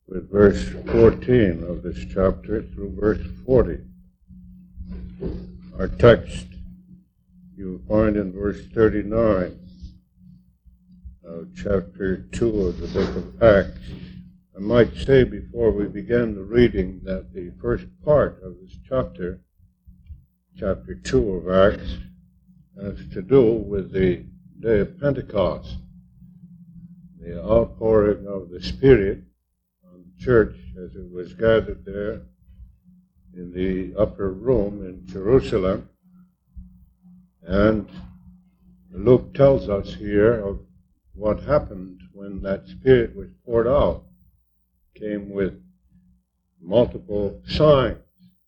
with verse 14 of this chapter through verse 40. Our text you'll find in verse 39 of chapter 2 of the book of Acts. I might say before we begin the reading that the first part of this chapter 2 of Acts, has to do with the day of Pentecost, the outpouring of the Spirit on the church as it was gathered there in the upper room in Jerusalem. And Luke tells us here of what happened when that Spirit was poured out. It came with multiple signs,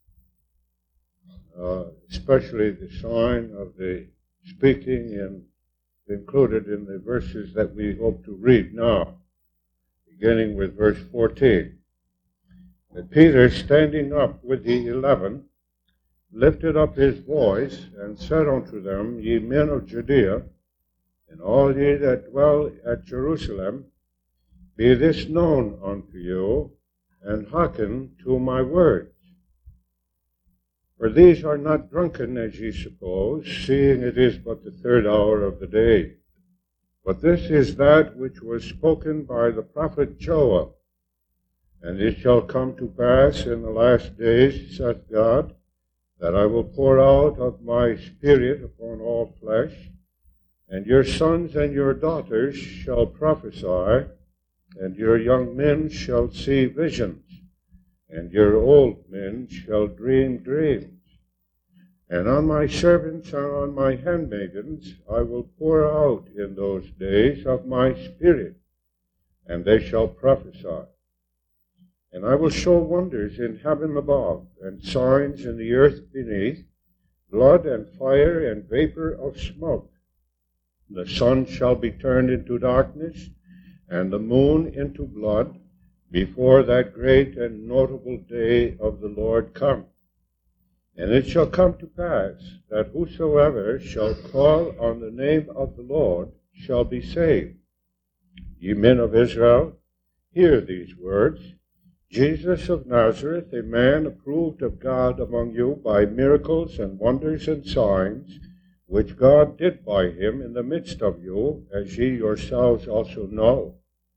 especially the sign of the speaking, and included in the verses that we hope to read now, beginning with verse 14. But Peter, standing up with the 11, lifted up his voice and said unto them, Ye men of Judea, and all ye that dwell at Jerusalem, be this known unto you, and hearken to my words. For these are not drunken, as ye suppose, seeing it is but the third hour of the day. But this is that which was spoken by the prophet Joel. And it shall come to pass in the last days, saith God, that I will pour out of my Spirit upon all flesh, and your sons and your daughters shall prophesy, and your young men shall see visions, and your old men shall dream dreams. And on my servants and on my handmaidens I will pour out in those days of my Spirit, and they shall prophesy. And I will show wonders in heaven above, and signs in the earth beneath, blood and fire and vapor of smoke. The sun shall be turned into darkness, and the moon into blood, before that great and notable day of the Lord come. And it shall come to pass that whosoever shall call on the name of the Lord shall be saved. Ye men of Israel, hear these words. Jesus of Nazareth, a man approved of God among you by miracles and wonders and signs, which God did by him in the midst of you, as ye yourselves also know.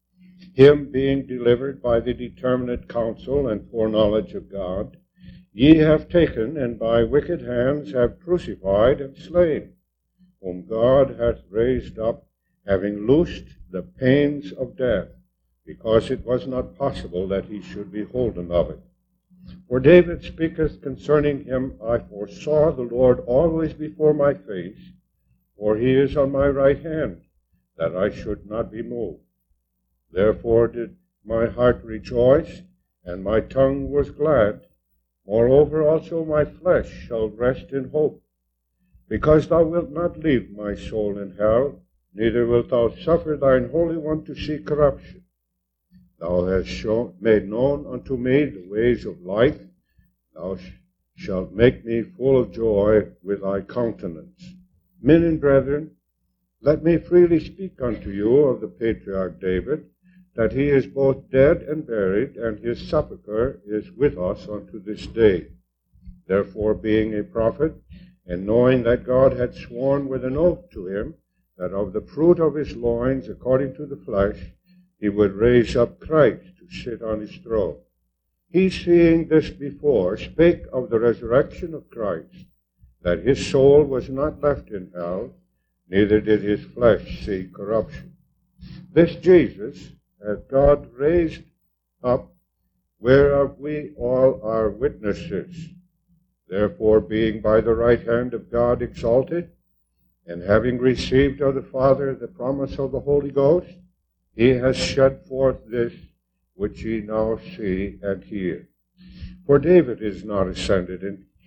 Him being delivered by the determinate counsel and foreknowledge of God, ye have taken, and by wicked hands have crucified and slain, whom God hath raised up, having loosed the pains of death, because it was not possible that he should be holden of it. For David speaketh concerning him, I foresaw the Lord always before my face, for he is on my right hand, that I should not be moved. Therefore did my heart rejoice, and my tongue was glad. Moreover also my flesh shall rest in hope, because thou wilt not leave my soul in hell, neither wilt thou suffer thine Holy One to see corruption. Thou hast made known unto me the ways of life. Thou shalt make me full of joy with thy countenance. Men and brethren, let me freely speak unto you of the patriarch David, that he is both dead and buried, and his sepulchre is with us unto this day. Therefore, being a prophet, and knowing that God had sworn with an oath to him, that of the fruit of his loins, according to the flesh, he would raise up Christ to sit on his throne. He, seeing this before, spake of the resurrection of Christ, that his soul was not left in hell, neither did his flesh see corruption. This Jesus hath God raised up, whereof we all are witnesses. Therefore, being by the right hand of God exalted, and having received of the Father the promise of the Holy Ghost, he has shed forth this which ye now see and hear. For David is not ascended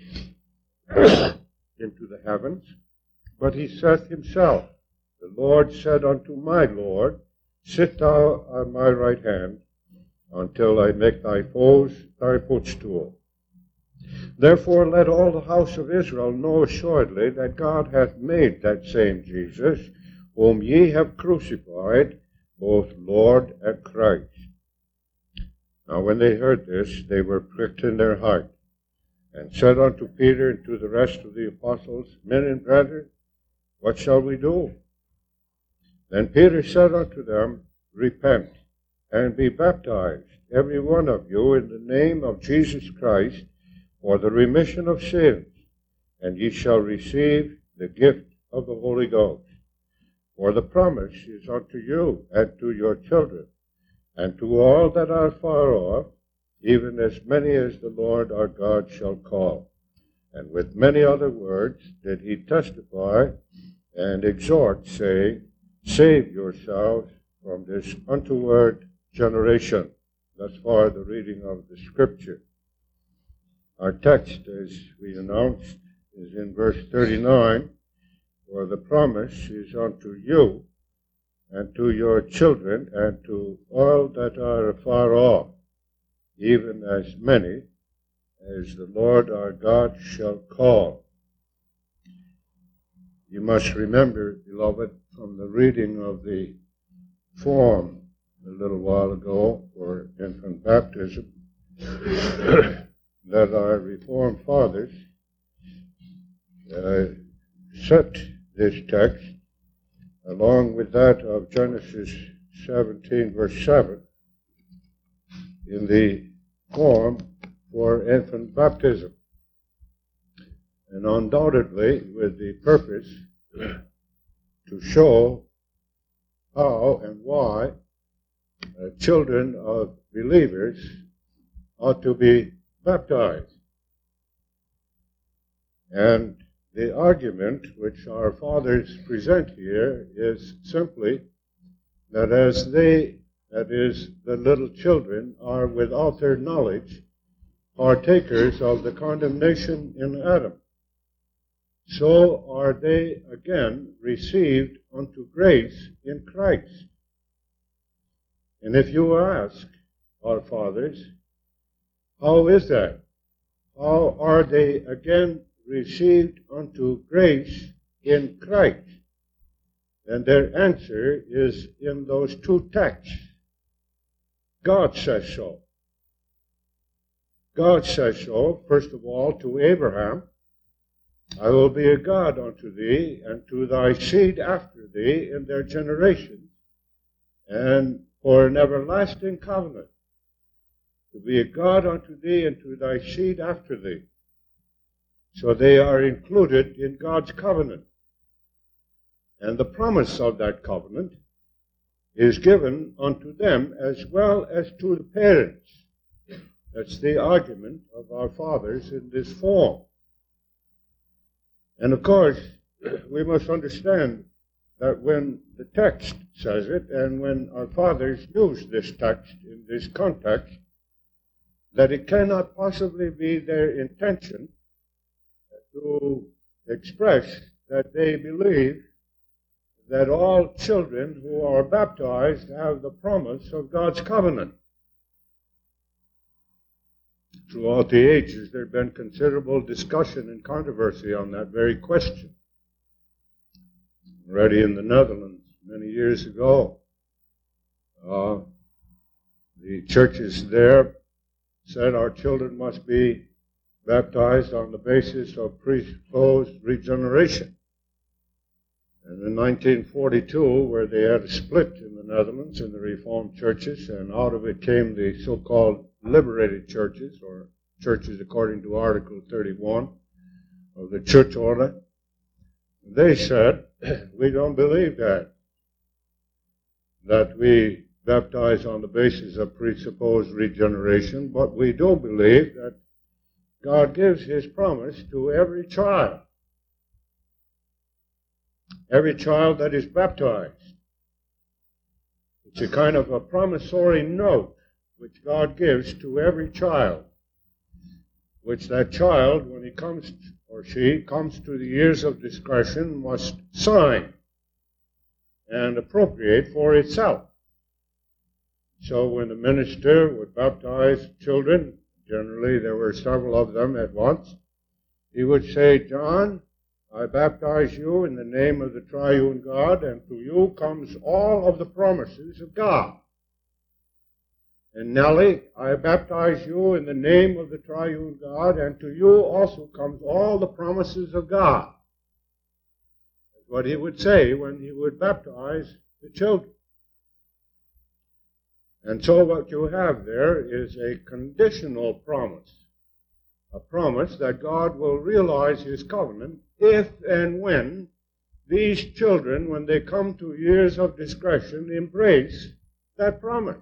into the heavens, but he saith himself, The Lord said unto my Lord, Sit thou on my right hand, until I make thy foes thy footstool. Therefore let all the house of Israel know assuredly that God hath made that same Jesus, whom ye have crucified, both Lord and Christ. Now when they heard this, they were pricked in their heart, and said unto Peter and to the rest of the apostles, Men and brethren, what shall we do? Then Peter said unto them, Repent, and be baptized, every one of you, in the name of Jesus Christ, for the remission of sins, and ye shall receive the gift of the Holy Ghost. For the promise is unto you and to your children, and to all that are far off, even as many as the Lord our God shall call. And with many other words did he testify and exhort, saying, Save yourselves from this untoward generation. Thus far the reading of the Scripture. Our text, as we announced, is in verse 39, For the promise is unto you and to your children and to all that are afar off, even as many as the Lord our God shall call. You must remember, beloved, from the reading of the form a little while ago for infant baptism, that our Reformed fathers set this text along with that of Genesis 17, verse 7, in the form for infant baptism. And undoubtedly with the purpose to show how and why children of believers ought to be baptized. And the argument which our fathers present here is simply that as they, that is, the little children, are without their knowledge partakers of the condemnation in Adam, so are they again received unto grace in Christ. And if you ask our fathers, how is that? How are they again received unto grace in Christ? And their answer is in those two texts. God says so. God says so, first of all, to Abraham, I will be a God unto thee, and to thy seed after thee in their generations, and for an everlasting covenant, to be a God unto thee and to thy seed after thee. So they are included in God's covenant. And the promise of that covenant is given unto them as well as to the parents. That's the argument of our fathers in this form. And of course, we must understand that when the text says it, and when our fathers use this text in this context, that it cannot possibly be their intention to express that they believe that all children who are baptized have the promise of God's covenant. Throughout the ages, there has been considerable discussion and controversy on that very question. Already in the Netherlands, many years ago, the churches there said our children must be baptized on the basis of presupposed regeneration. And in 1942, where they had a split in the Netherlands in the Reformed churches, and out of it came the so-called liberated churches, or churches according to Article 31 of the Church Order, they said, we don't believe that we baptize on the basis of presupposed regeneration, but we do believe that God gives His promise to every child that is baptized. It's a kind of a promissory note which God gives to every child, which that child, when he comes or she comes to the years of discretion, must sign and appropriate for itself. So when the minister would baptize children, generally there were several of them at once, he would say, John, I baptize you in the name of the triune God, and to you comes all of the promises of God. And Nellie, I baptize you in the name of the triune God, and to you also comes all the promises of God. That's what he would say when he would baptize the children. And so what you have there is a conditional promise. A promise that God will realize his covenant if and when these children, when they come to years of discretion, embrace that promise.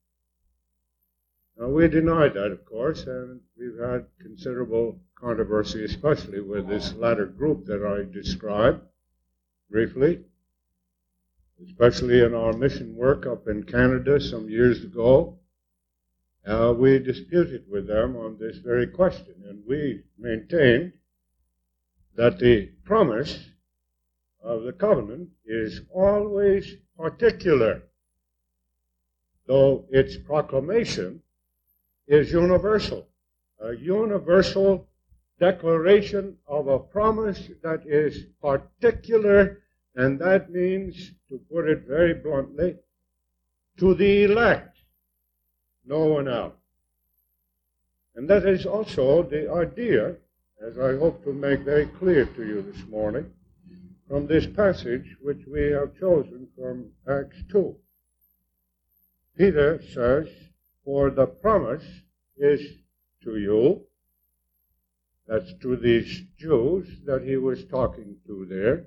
Now, we deny that, of course, and we've had considerable controversy, especially with this latter group that I described briefly, especially in our mission work up in Canada some years ago. We disputed with them on this very question, and we maintained that the promise of the covenant is always particular, though its proclamation is universal. A universal declaration of a promise that is particular, and that means, to put it very bluntly, to the elect, no one else. And that is also the idea, as I hope to make very clear to you this morning, from this passage which we have chosen from Acts 2. Peter says, for the promise is to you, that's to these Jews that he was talking to there,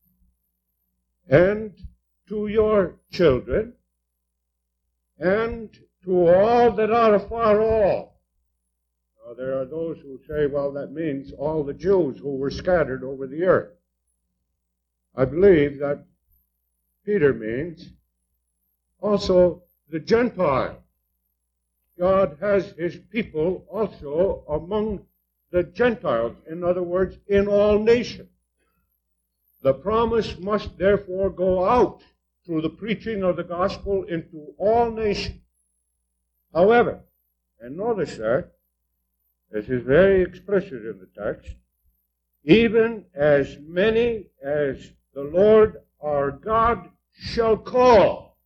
and to your children, and to all that are afar off. Now, there are those who say, well, that means all the Jews who were scattered over the earth. I believe that Peter means also the Gentiles. God has his people also among the Gentiles, in other words, in all nations. The promise must therefore go out through the preaching of the gospel into all nations. However, and notice that, this is very explicit in the text, even as many as the Lord our God shall call.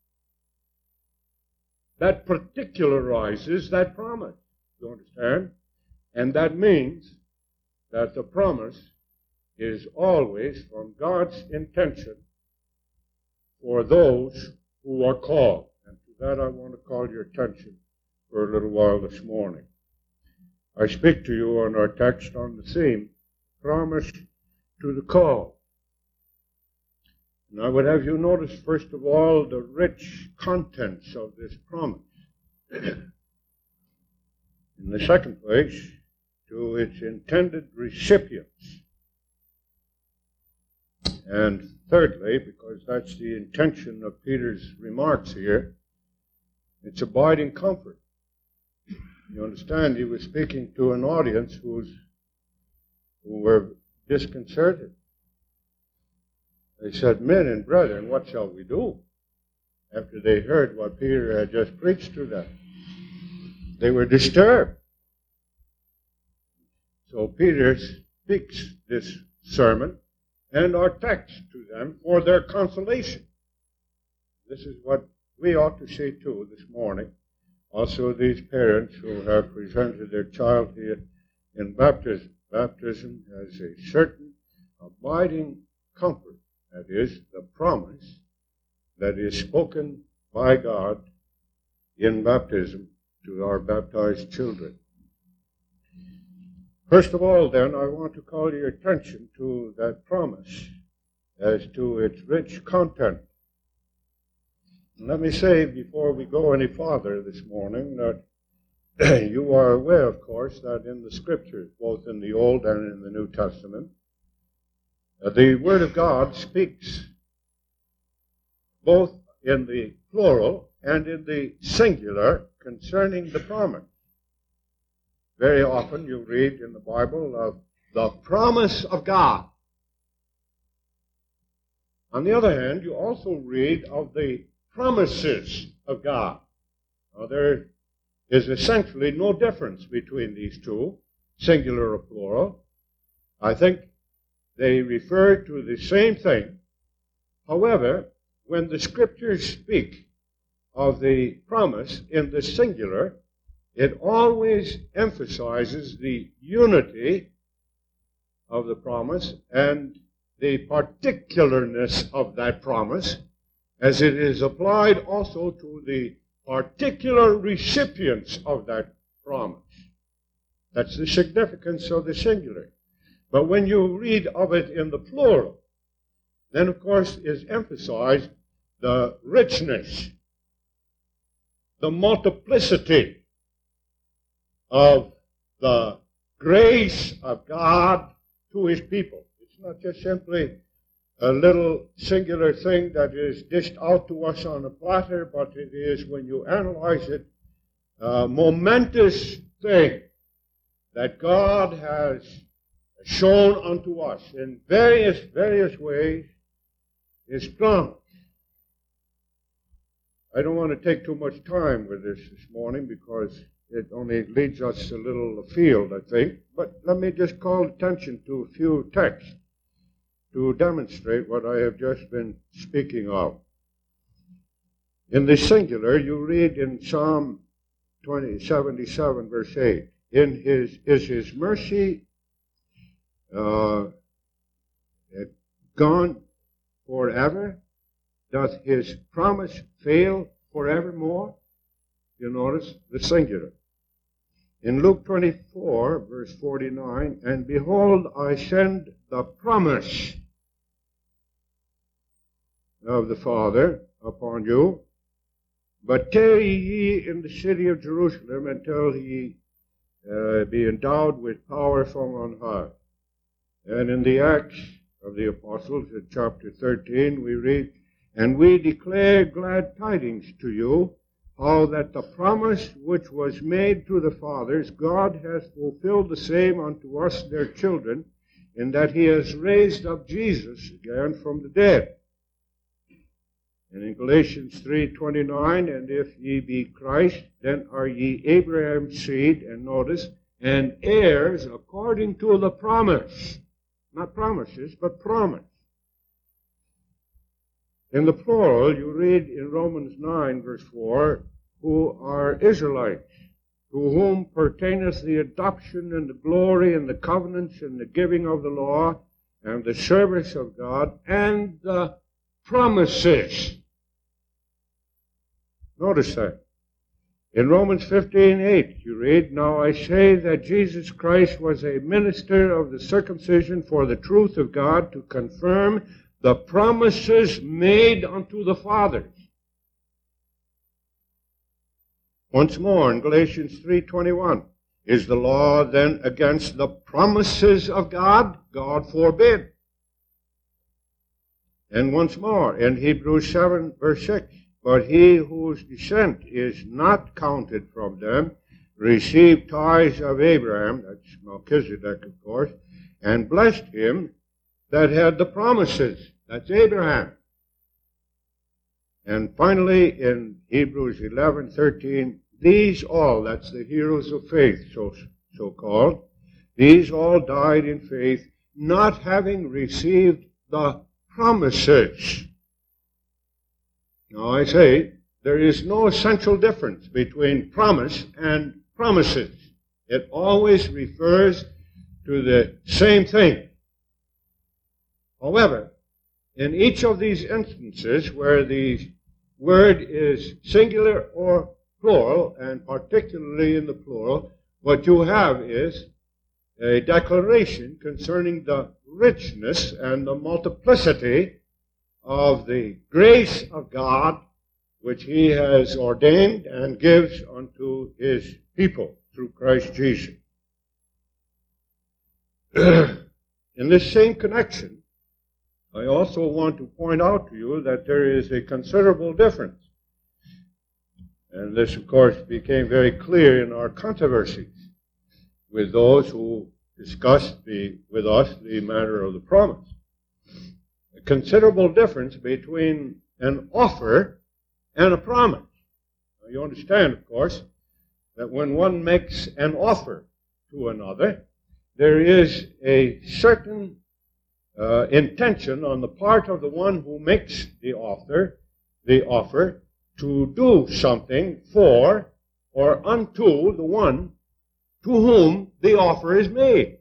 That particularizes that promise. You understand? And that means that the promise is always from God's intention for those who are called. And to that I want to call your attention for a little while this morning. I speak to you on our text on the theme, promise to the call. And I would have you notice, first of all, the rich contents of this promise. In the second place, to its intended recipients. And thirdly, because that's the intention of Peter's remarks here, it's abiding comfort. You understand, he was speaking to an audience who were disconcerted. They said, men and brethren, what shall we do? After they heard what Peter had just preached to them. They were disturbed. So Peter speaks this sermon and our text to them for their consolation. This is what we ought to say too this morning. Also these parents who have presented their child here in baptism. Baptism has a certain abiding comfort. That is, the promise that is spoken by God in baptism to our baptized children. First of all, then, I want to call your attention to that promise as to its rich content. And let me say, before we go any farther this morning, that you are aware, of course, that in the Scriptures, both in the Old and in the New Testament, the Word of God speaks both in the plural and in the singular concerning the promise. Very often you read in the Bible of the promise of God. On the other hand, you also read of the promises of God. Now, there is essentially no difference between these two, singular or plural. I think they refer to the same thing. However, when the Scriptures speak of the promise in the singular, it always emphasizes the unity of the promise and the particularness of that promise, as it is applied also to the particular recipients of that promise. That's the significance of the singular. But when you read of it in the plural, then of course is emphasized the richness, the multiplicity of the grace of God to his people. It's not just simply a little singular thing that is dished out to us on a platter, but it is, when you analyze it, a momentous thing that God has shown unto us in various ways his promise. I don't want to take too much time with this morning because it only leads us a little afield, I think. But let me just call attention to a few texts to demonstrate what I have just been speaking of. In the singular, you read in Psalm 77, verse 8, is his mercy gone forever? Doth his promise fail forevermore? You notice the singular. In Luke 24, verse 49, and behold, I send the promise of the Father upon you, but tarry ye in the city of Jerusalem until ye be endowed with power from on high. And in the Acts of the Apostles, in chapter 13, we read, and we declare glad tidings to you, how that the promise which was made to the fathers, God hath fulfilled the same unto us their children, in that he has raised up Jesus again from the dead. And in Galatians 3:29, and if ye be Christ, then are ye Abraham's seed, and notice, and heirs according to the promise. Not promises, but promise. In the plural, you read in Romans 9, verse 4, who are Israelites, to whom pertaineth the adoption and the glory and the covenants and the giving of the law and the service of God and the promises. Notice that. In Romans 15:8, you read, now I say that Jesus Christ was a minister of the circumcision for the truth of God, to confirm the promises made unto the fathers. Once more, in Galatians 3:21, is the law then against the promises of God? God forbid. And once more, in Hebrews 7, verse 6, but he whose descent is not counted from them received tithes of Abraham, that's Melchizedek, of course, and blessed him that had the promises, that's Abraham. And finally, in Hebrews 11:13, these all, that's the heroes of faith, so called, these all died in faith, not having received the promises. Now I say, there is no essential difference between promise and promises. It always refers to the same thing. However, in each of these instances where the word is singular or plural, and particularly in the plural, what you have is a declaration concerning the richness and the multiplicity of the grace of God, which he has ordained and gives unto his people through Christ Jesus. In this same connection, I also want to point out to you that there is a considerable difference. And this, of course, became very clear in our controversies with those who discussed with us the matter of the promise. A considerable difference between an offer and a promise. Now, you understand, of course, that when one makes an offer to another, there is a certain intention on the part of the one who makes the offer to do something for or unto the one to whom the offer is made.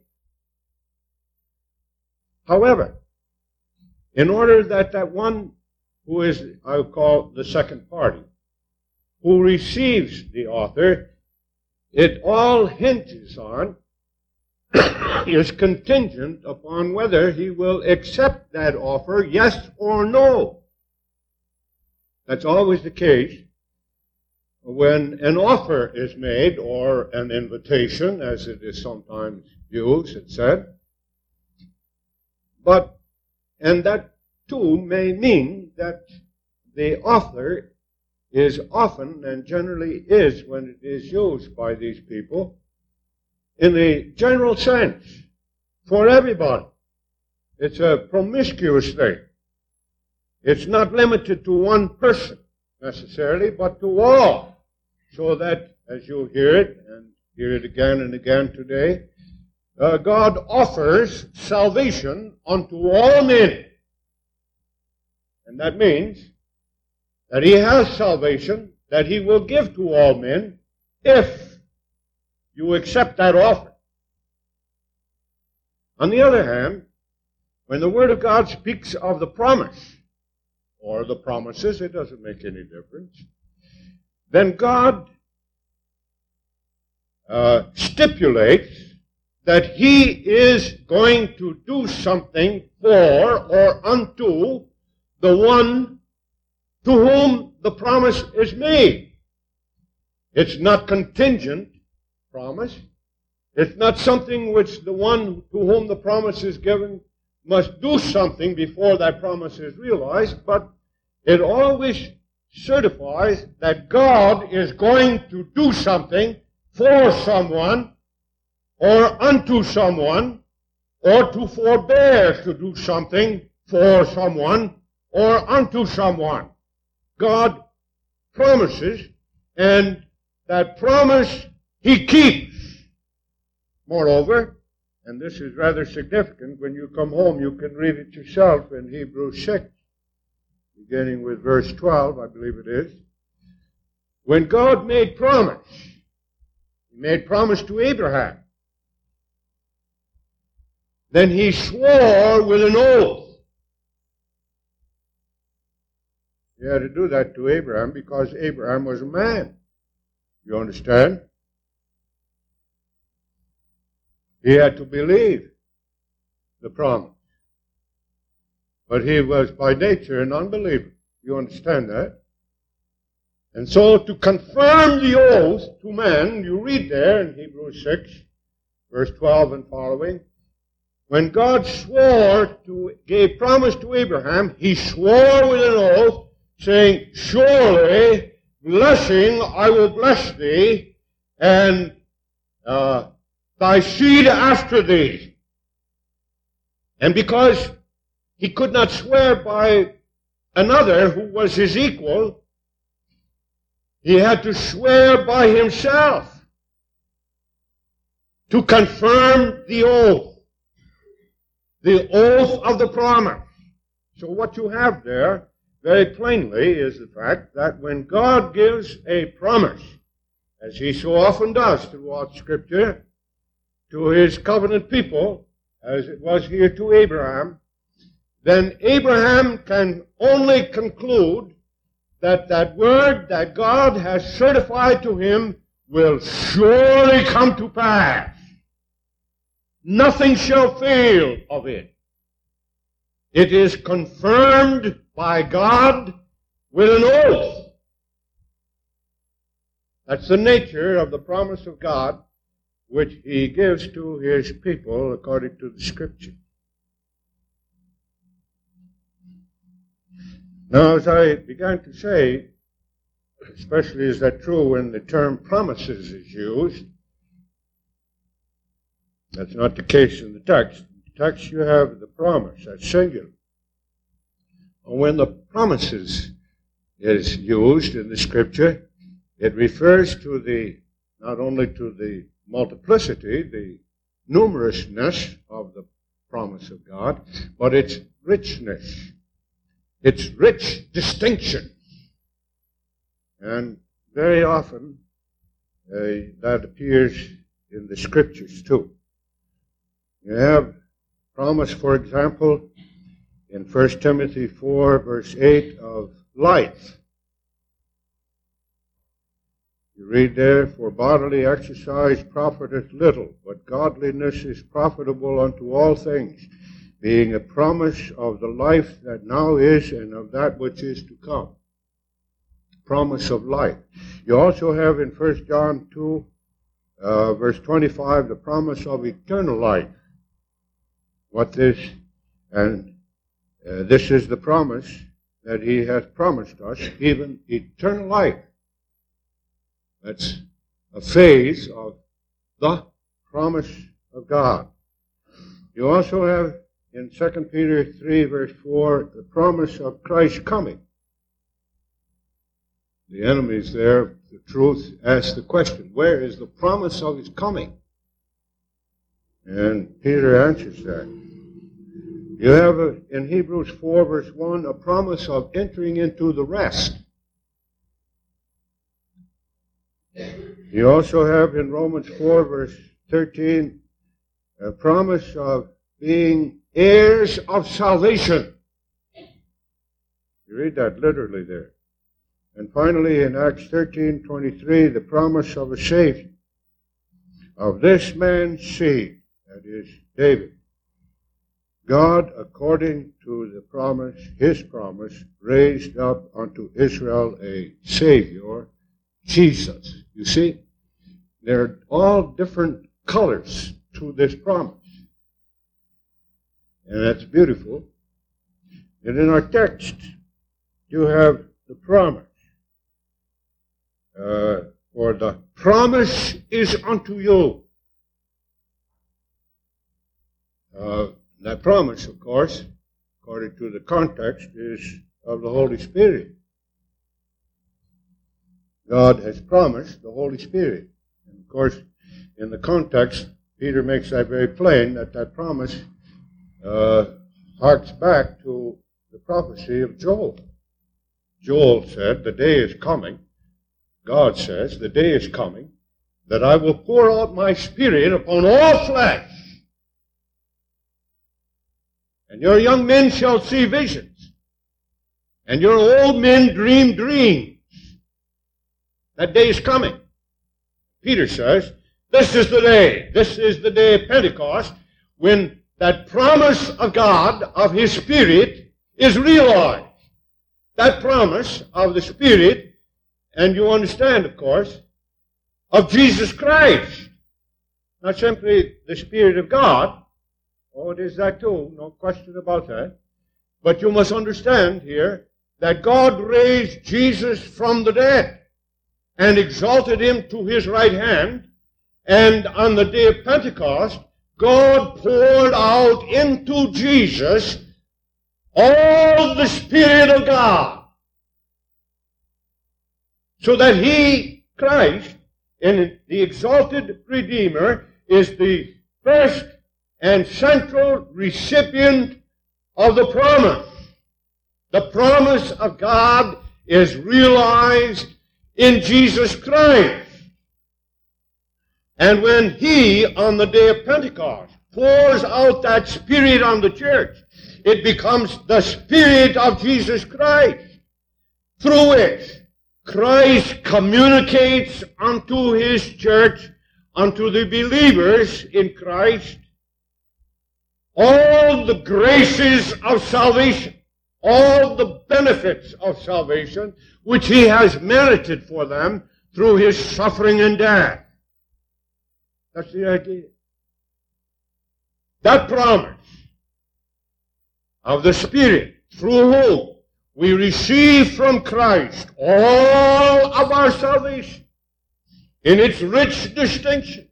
However, in order that that one who is, I'll call the second party, who receives the offer, it all hinges on, is contingent upon whether he will accept that offer, yes or no. That's always the case when an offer is made, or an invitation, as it is sometimes used, it's said. And that too may mean that the offer is often, and generally is when it is used by these people, in the general sense, for everybody. It's a promiscuous thing. It's not limited to one person necessarily, but to all. So that, as you hear it, and hear it again and again today, God offers salvation unto all men. And that means that He has salvation that He will give to all men if you accept that offer. On the other hand, when the Word of God speaks of the promise, or the promises, it doesn't make any difference, then God stipulates that He is going to do something for or unto the one to whom the promise is made. It's not contingent promise. It's not something which the one to whom the promise is given must do something before that promise is realized, but it always certifies that God is going to do something for someone, or unto someone, or to forbear to do something for someone, or unto someone. God promises, and that promise He keeps. Moreover, and this is rather significant, when you come home you can read it yourself in Hebrews 6, beginning with verse 12, I believe it is. When God made promise, He made promise to Abraham. Then He swore with an oath. He had to do that to Abraham because Abraham was a man. You understand? He had to believe the promise. But he was by nature an unbeliever. You understand that? And so to confirm the oath to man, you read there in Hebrews 6, verse 12 and following, when God gave promise to Abraham, He swore with an oath, saying, surely blessing I will bless thee, and thy seed after thee. And because he could not swear by another who was his equal, he had to swear by himself to confirm the oath of the promise. So what you have there very plainly is the fact that when God gives a promise, as He so often does throughout Scripture, to His covenant people, as it was here to Abraham, then Abraham can only conclude that that word that God has certified to him will surely come to pass. Nothing shall fail of it. It is confirmed by God with an oath. That's the nature of the promise of God, which He gives to His people according to the Scripture. Now, as I began to say, especially is that true when the term promises is used, that's not the case in the text. In the text you have the promise, that's singular. When the promises is used in the Scripture, it refers to not only to the multiplicity, the numerousness of the promise of God, but its richness, its rich distinction. And very often that appears in the Scriptures too. You have promise, for example, in 1 Timothy 4, verse 8, of life. You read there, "For bodily exercise profiteth little, but godliness is profitable unto all things, being a promise of the life that now is and of that which is to come." Promise of life. You also have in 1 John 2, verse 25, the promise of eternal life. What this, and this is the promise that he has promised us, even eternal life. That's a phase of the promise of God. You also have in 2 Peter 3, verse 4, the promise of Christ's coming. The enemies there, the truth, ask the question, where is the promise of his coming? And Peter answers that. You have in Hebrews 4, verse 1, a promise of entering into the rest. You also have in Romans 4, verse 13, a promise of being heirs of salvation. You read that literally there. And finally, in Acts 13:23, the promise of a Savior, of this man's seed, that is, David. God, according to the promise, his promise, raised up unto Israel a Savior, Jesus. You see, they're all different colors to this promise. And that's beautiful. And in our text, you have the promise. For the promise is unto you. That promise, of course, according to the context, is of the Holy Spirit. God has promised the Holy Spirit. And of course, in the context, Peter makes that very plain, that promise harks back to the prophecy of Joel. Joel said, the day is coming, God says, the day is coming, that I will pour out my Spirit upon all flesh. And your young men shall see visions, and your old men dream dreams. That day is coming. Peter says, this is the day. This is the day of Pentecost, when that promise of God, of His Spirit, is realized. That promise of the Spirit, and you understand, of course, of Jesus Christ. Not simply the Spirit of God. Oh, it is that too, no question about that. But you must understand here that God raised Jesus from the dead and exalted Him to His right hand. And on the day of Pentecost, God poured out into Jesus all the Spirit of God. So that He, Christ, in the exalted Redeemer, is the first and central recipient of the promise. The promise of God is realized in Jesus Christ. And when He, on the day of Pentecost, pours out that Spirit on the church, it becomes the Spirit of Jesus Christ, through which Christ communicates unto His church, unto the believers in Christ, all the graces of salvation, all the benefits of salvation, which He has merited for them through His suffering and death. That's the idea. That promise of the Spirit, through whom we receive from Christ all of our salvation, in its rich distinction,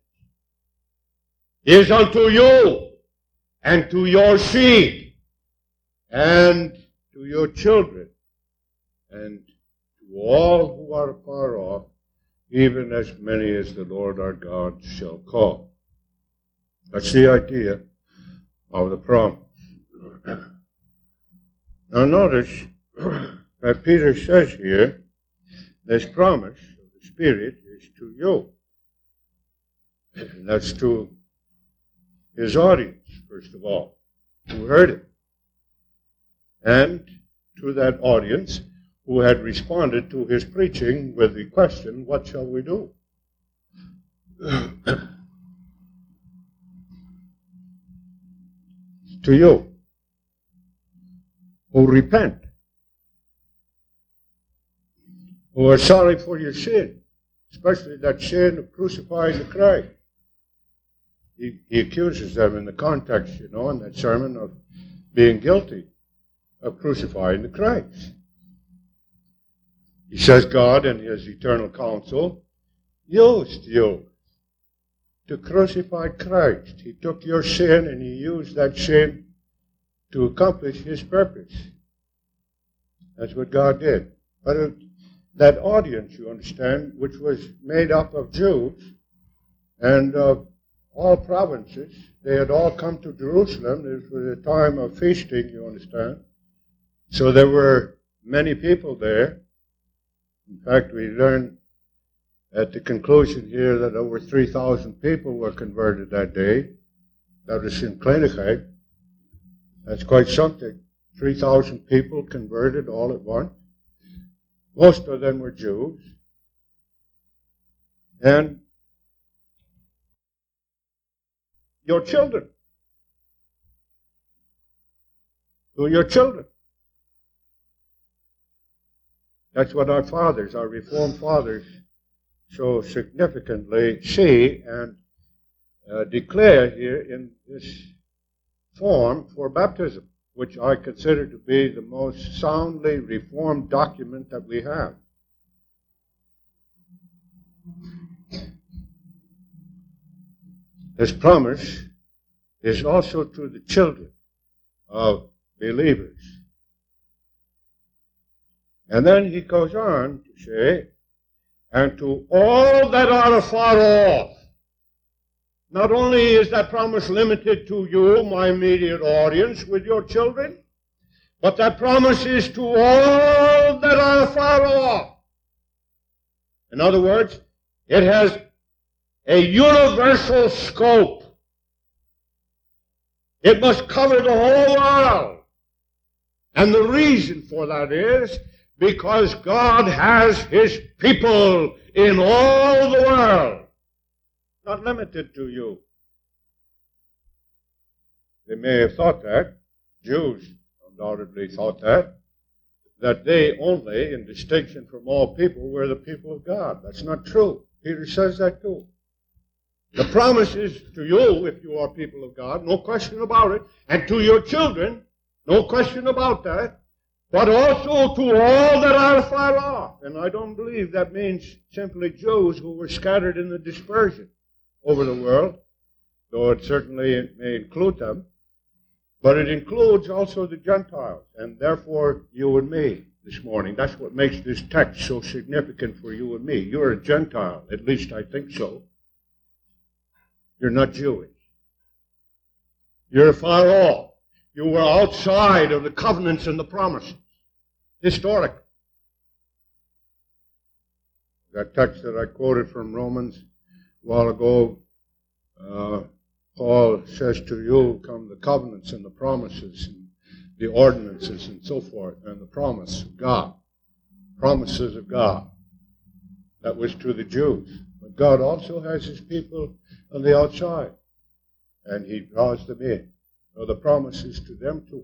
is unto you, and to your seed, and to your children, and to all who are far off, even as many as the Lord our God shall call. That's the idea of the promise. Now notice that Peter says here This promise of the Spirit is to you. And that's to his audience, first of all, who heard it. And to that audience who had responded to his preaching with the question, what shall we do? To you, who repent, who are sorry for your sin, especially that sin of crucifying the Christ. He accuses them in the context, in that sermon of being guilty of crucifying the Christ. He says God in his eternal counsel used you to crucify Christ. He took your sin and he used that sin to accomplish his purpose. That's what God did. But that audience, you understand, which was made up of Jews and of all provinces, they had all come to Jerusalem. This was a time of feasting, you understand. So there were many people there. In fact, we learned at the conclusion here that over 3,000 people were converted that day. That was in Kleinigheid. That's quite something. 3,000 people converted all at once. Most of them were Jews. And your children. To your children. That's what our fathers, our Reformed fathers, so significantly see and declare here in this form for baptism, which I consider to be the most soundly Reformed document that we have. This promise is also to the children of believers. And then he goes on to say, and to all that are afar off. Not only is that promise limited to you, my immediate audience, with your children, but that promise is to all that are afar off. In other words, it has a universal scope. It must cover the whole world. And the reason for that is because God has his people in all the world. Not limited to you. They may have thought that. Jews undoubtedly thought that they only, in distinction from all people, were the people of God. That's not true. Peter says that too. The promise is to you, if you are people of God, no question about it, and to your children, no question about that, but also to all that are far off. And I don't believe that means simply Jews who were scattered in the dispersion over the world, though it certainly may include them, but it includes also the Gentiles, and therefore you and me this morning. That's what makes this text so significant for you and me. You're a Gentile, at least I think so. You're not Jewish. You're far off. You were outside of the covenants and the promises, historically. That text that I quoted from Romans a while ago, Paul says to you come the covenants and the promises and the ordinances and so forth, and the promise of God. Promises of God. That was to the Jews. But God also has his people on the outside, and he draws them in. So the promise is to them too.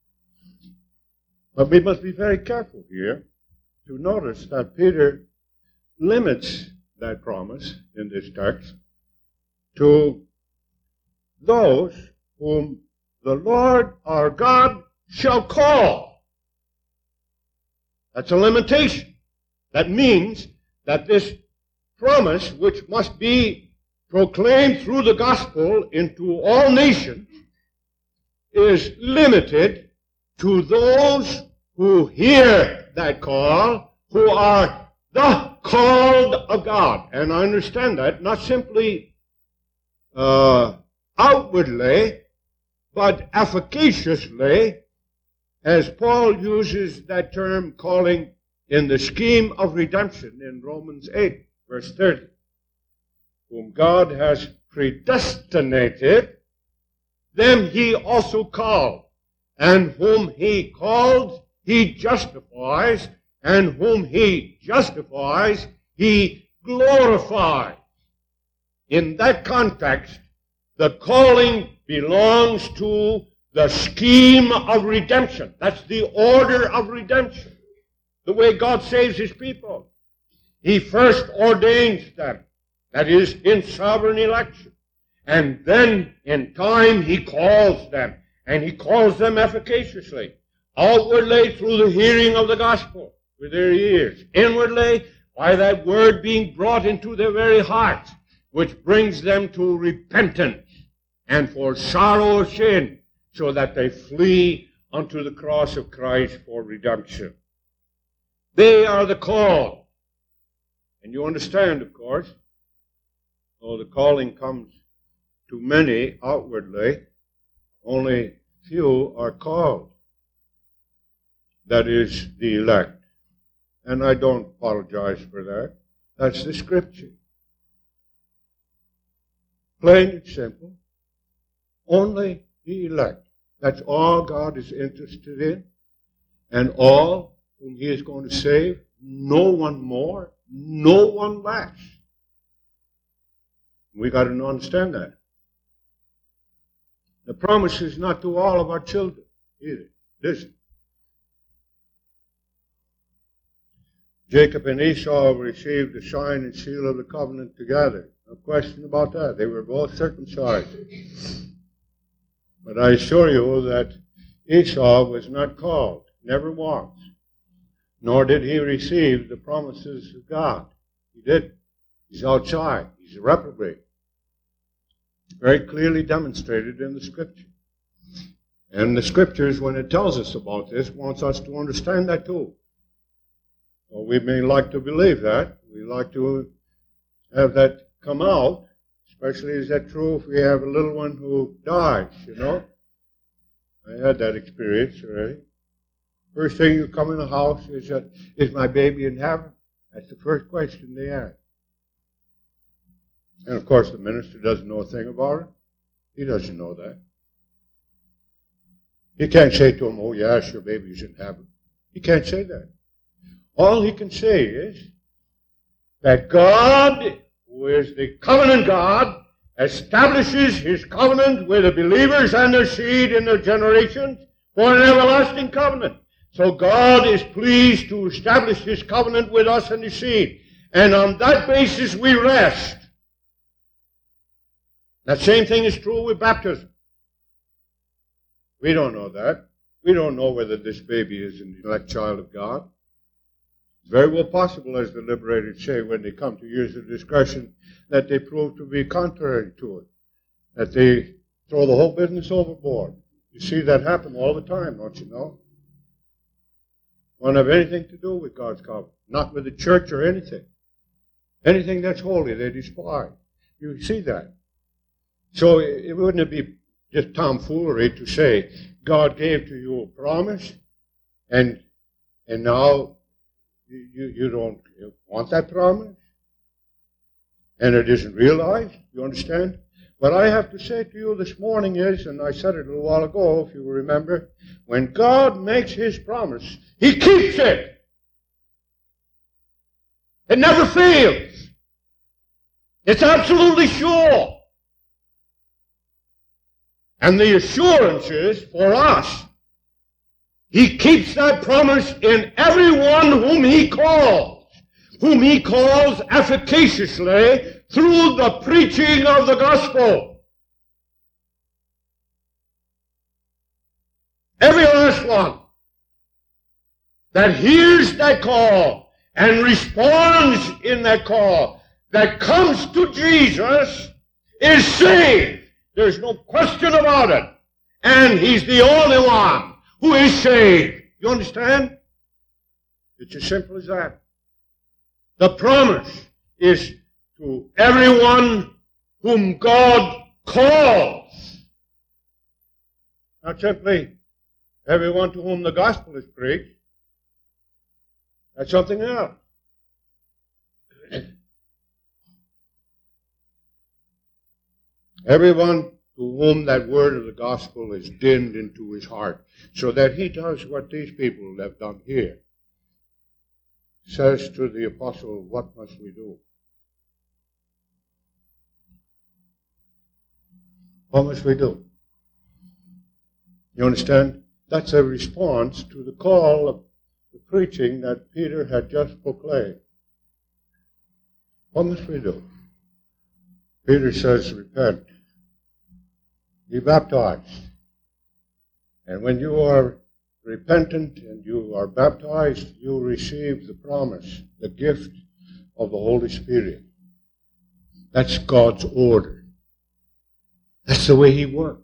But we must be very careful here to notice that Peter limits that promise in this text to those whom the Lord our God shall call. That's a limitation. That means that this promise, which must be proclaimed through the gospel into all nations, is limited to those who hear that call, who are the called of God. And I understand that, not simply outwardly, but efficaciously, as Paul uses that term calling in the scheme of redemption in Romans 8, verse 30. Whom God has predestinated, them he also called. And whom he called, he justifies. And whom he justifies, he glorifies. In that context, the calling belongs to the scheme of redemption. That's the order of redemption. The way God saves his people. He first ordains them. That is, in sovereign election. And then, in time, he calls them. And he calls them efficaciously. Outwardly, through the hearing of the gospel with their ears. Inwardly, by that word being brought into their very hearts, which brings them to repentance and for sorrow of sin, so that they flee unto the cross of Christ for redemption. They are the called. And you understand, of course, though the calling comes to many outwardly, only few are called. That is the elect. And I don't apologize for that. That's the Scripture. Plain and simple. Only the elect. That's all God is interested in. And all whom he is going to save. No one more. No one less. We got to understand that. The promise is not to all of our children either. Listen. Jacob and Esau received the sign and seal of the covenant together. No question about that. They were both circumcised. But I assure you that Esau was not called, never was. Nor did he receive the promises of God. He didn't. He's outside. He's a reprobate. Very clearly demonstrated in the Scripture. And the Scriptures, when it tells us about this, wants us to understand that too. Well, we may like to believe that. We like to have that come out. Especially is that true if we have a little one who dies, you know. I had that experience already. First thing you come in the house is my baby in heaven? That's the first question they ask. And of course the minister doesn't know a thing about it. He doesn't know that. He can't say to him, oh yes, your baby's in heaven. He can't say that. All he can say is that God, who is the covenant God, establishes his covenant with the believers and their seed in their generations for an everlasting covenant. So God is pleased to establish his covenant with us and his seed. And on that basis we rest. That same thing is true with baptism. We don't know that. We don't know whether this baby is an elect child of God. It's very well possible, as the liberators say when they come to use their discretion, that they prove to be contrary to it. That they throw the whole business overboard. You see that happen all the time, don't you know? Won't have anything to do with God's covenant. Not with the church or anything. Anything that's holy, they despise. You see that. So it wouldn't be just tomfoolery to say, God gave to you a promise, and now you don't want that promise? And it isn't realized? You understand? What I have to say to you this morning is, and I said it a little while ago, if you remember, when God makes his promise, he keeps it. It never fails. It's absolutely sure. And the assurance is for us, he keeps that promise in everyone whom he calls efficaciously through the preaching of the gospel. Every last one that hears that call and responds in that call, that comes to Jesus, is saved. There's no question about it. And he's the only one who is saved. You understand? It's as simple as that. The promise is to everyone whom God calls. Not simply everyone to whom the gospel is preached. That's something else. Everyone to whom that word of the gospel is dinned into his heart, so that he does what these people have done here, says to the apostle, what must we do? What must we do? You understand? That's a response to the call of the preaching that Peter had just proclaimed. What must we do? Peter says, repent. Be baptized. And when you are repentant and you are baptized, you receive the promise, the gift of the Holy Spirit. That's God's order. That's the way He works.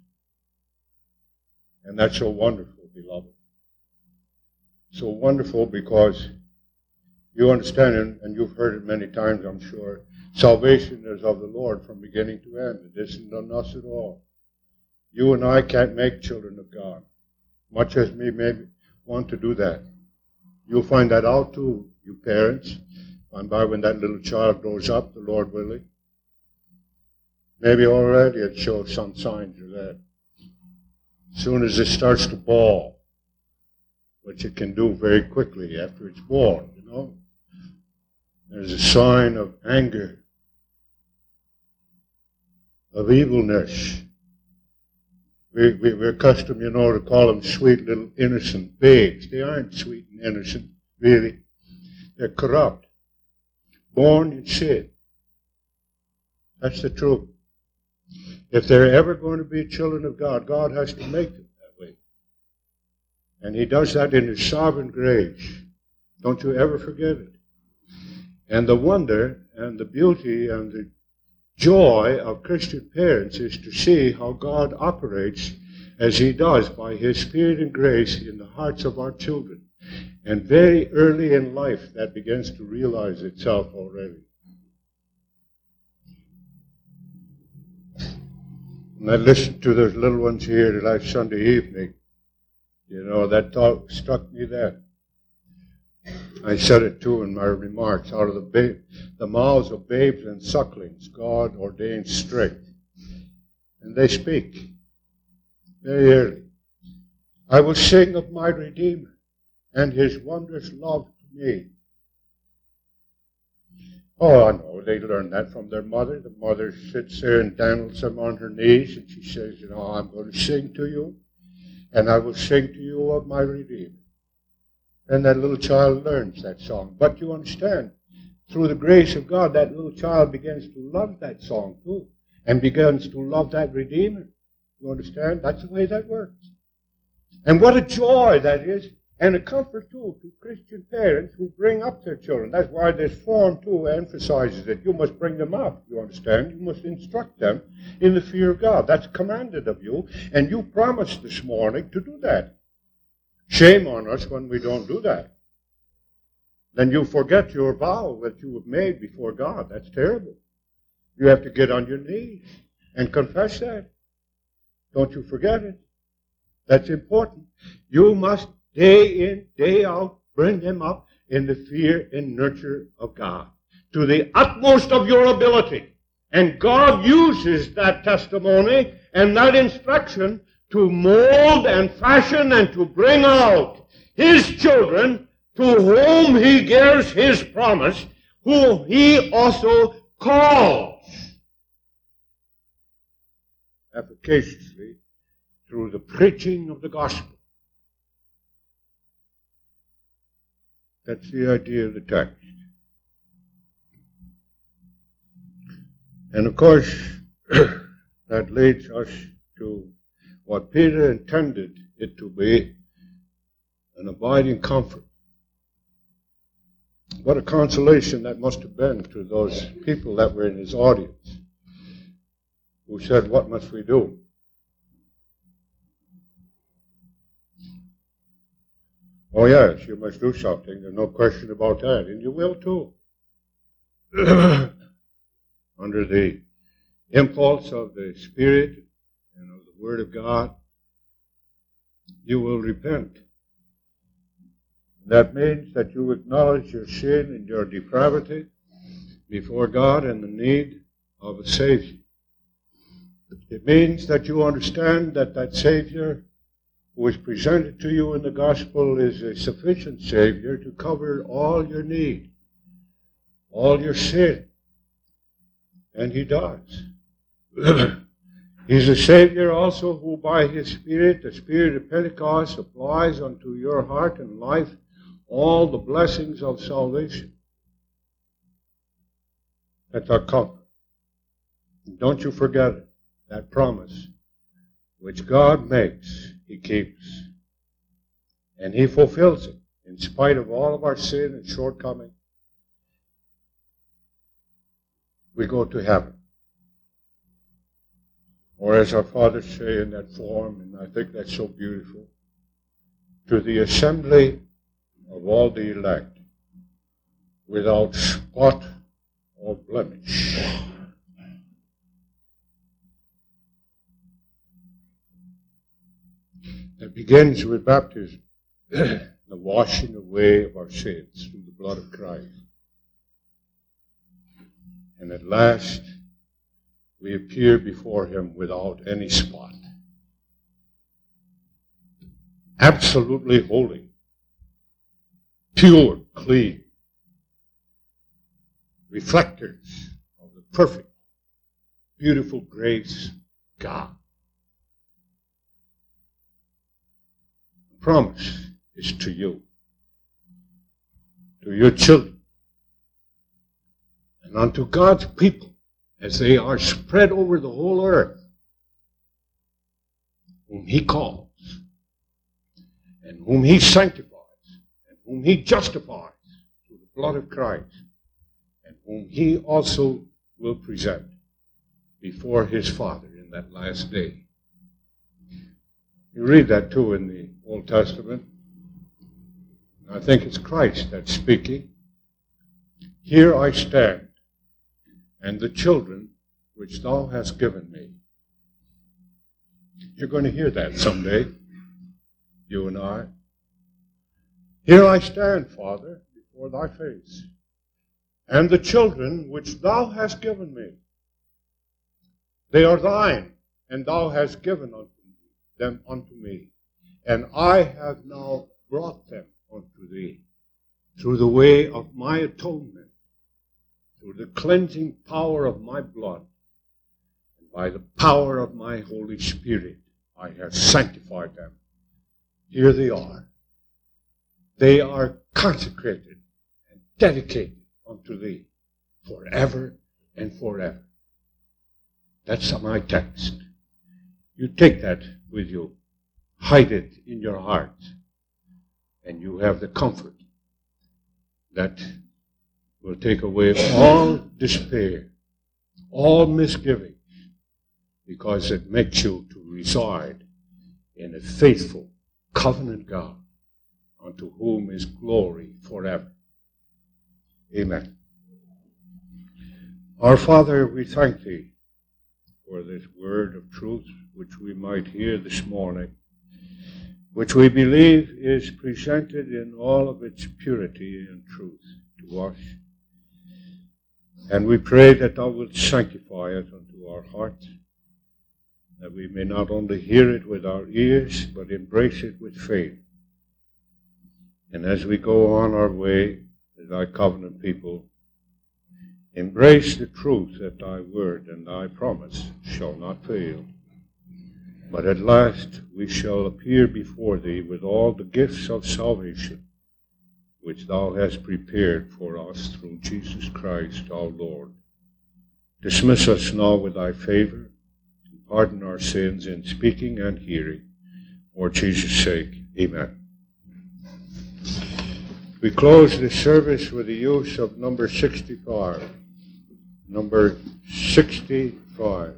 And that's so wonderful, beloved. So wonderful because you understand, and you've heard it many times, I'm sure, salvation is of the Lord from beginning to end. It isn't on us at all. You and I can't make children of God, much as we may want to do that. You'll find that out too, you parents, and by when that little child grows up, the Lord willing. Maybe already it shows some signs of that. As soon as it starts to bawl, which it can do very quickly after it's born, you know, there's a sign of anger, of evilness. We're accustomed, you know, to call them sweet little innocent babes. They aren't sweet and innocent, really. They're corrupt, born in sin. That's the truth. If they're ever going to be children of God, God has to make them that way. And He does that in His sovereign grace. Don't you ever forget it. And the wonder and the beauty and the joy of Christian parents is to see how God operates as He does by His Spirit and grace in the hearts of our children. And very early in life that begins to realize itself already. And I listened to those little ones here last Sunday evening. You know, that thought struck me then. I said it too in my remarks. Out of the mouths of babes and sucklings, God ordains strength. And they speak very early. I will sing of my Redeemer and His wondrous love to me. Oh, I know. They learn that from their mother. The mother sits there and dangles them on her knees, and she says, you know, I'm going to sing to you, and I will sing to you of my Redeemer. And that little child learns that song. But you understand, through the grace of God, that little child begins to love that song too, and begins to love that Redeemer. You understand? That's the way that works. And what a joy that is, and a comfort too to Christian parents who bring up their children. That's why this form too emphasizes it. You must bring them up, you understand? You must instruct them in the fear of God. That's commanded of you, and you promised this morning to do that. Shame on us when we don't do that. Then you forget your vow that you have made before God. That's terrible. You have to get on your knees and confess that. Don't you forget it. That's important. You must day in, day out, bring them up in the fear and nurture of God to the utmost of your ability. And God uses that testimony and that instruction to mold and fashion and to bring out His children to whom He gives His promise, whom He also calls efficaciously through the preaching of the gospel. That's the idea of the text. And of course, that leads us to what Peter intended it to be, an abiding comfort. What a consolation that must have been to those people that were in his audience, who said, what must we do? Oh yes, you must do something, there's no question about that, and you will too. Under the impulse of the Spirit and of the Word of God, you will repent. That means that you acknowledge your sin and your depravity before God and the need of a Savior. It means that you understand that that Savior who is presented to you in the gospel is a sufficient Savior to cover all your need, all your sin. And He does. He's a Savior also who by His Spirit, the Spirit of Pentecost, applies unto your heart and life all the blessings of salvation that are covered. Don't you forget it. That promise which God makes, He keeps. And He fulfills it in spite of all of our sin and shortcoming. We go to heaven. Or as our fathers say in that form, and I think that's so beautiful, to the assembly of all the elect, without spot or blemish. It begins with baptism, the washing away of our sins through the blood of Christ. And at last, we appear before Him without any spot. Absolutely holy, pure, clean, reflectors of the perfect, beautiful grace of God. The promise is to you, to your children, and unto God's people as they are spread over the whole earth, whom He calls, and whom He sanctifies, and whom He justifies through the blood of Christ, and whom He also will present before His Father in that last day. You read that too in the Old Testament. I think it's Christ that's speaking. Here I stand, and the children which thou hast given me. You're going to hear that someday, you and I. Here I stand, Father, before thy face, and the children which thou hast given me. They are thine, and thou hast given them unto me. And I have now brought them unto thee through the way of my atonement, through the cleansing power of my blood, and by the power of my Holy Spirit, I have sanctified them. Here they are. They are consecrated and dedicated unto thee forever and forever. That's my text. You take that with you. Hide it in your heart. And you have the comfort that will take away all despair, all misgivings, because it makes you to reside in a faithful covenant God, unto whom is glory forever. Amen. Our Father, we thank Thee for this word of truth which we might hear this morning, which we believe is presented in all of its purity and truth to us. And we pray that Thou wilt sanctify it unto our hearts, that we may not only hear it with our ears, but embrace it with faith. And as we go on our way as Thy covenant people, embrace the truth that Thy word and Thy promise shall not fail. But at last we shall appear before Thee with all the gifts of salvation which Thou hast prepared for us through Jesus Christ our Lord. Dismiss us now with Thy favor, and pardon our sins in speaking and hearing. For Jesus' sake, amen. We close this service with the use of number 65. Number 65.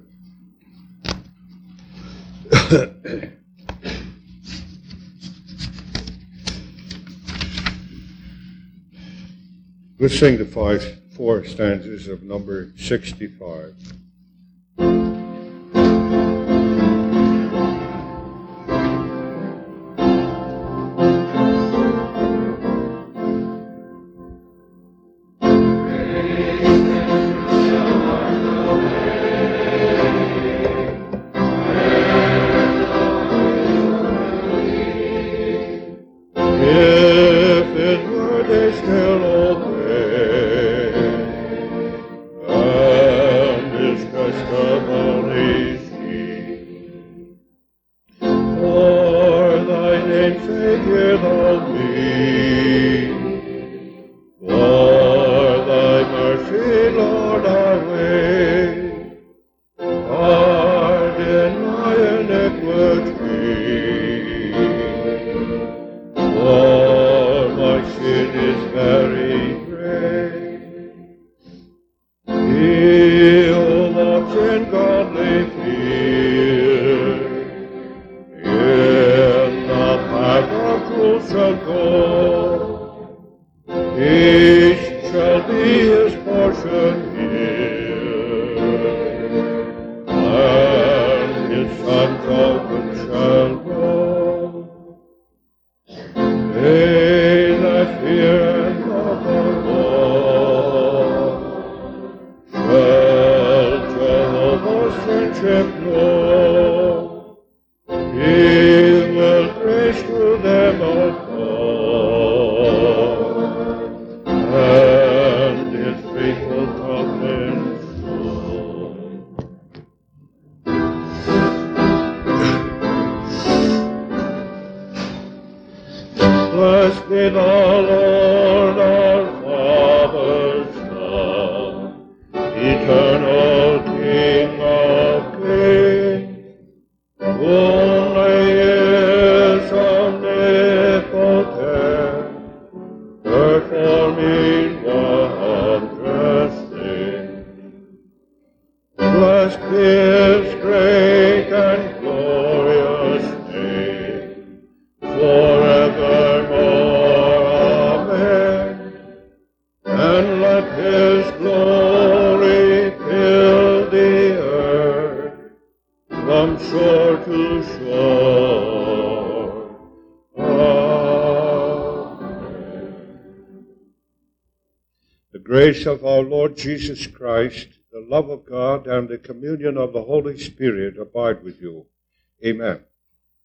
Let's sing the four stanzas of number 65. walks in godly fear. In the path of truth shall go. Peace shall be his portion here, and his sons often shall grow. They that fear and love the Lord shall Jehovah's friendship know. He will grace to them above, and his faithful covenant show. Blessed be the Lord our Father's God, eternal King of kings, who only is omnipotent, performing wondrous things. Blessed be his great and glorious name, forevermore. Amen. And let his glory fill the earth from shore to shore. Amen. The grace of our Lord Jesus Christ, the love of God, and the communion of the Holy Spirit abide with you. Amen.